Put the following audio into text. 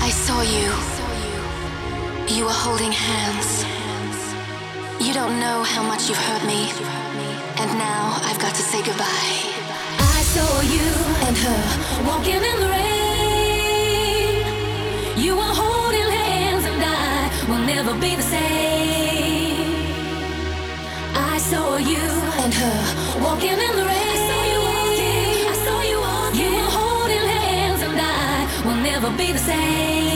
I saw you. You were holding hands. You don't know how much you've hurt me. And now I've got to say goodbye. I saw you and her walking in the rain. You were holding hands and I will never be the same. I saw you and her walking in the rain. I saw you walking. You were holding hands and I will never be the same.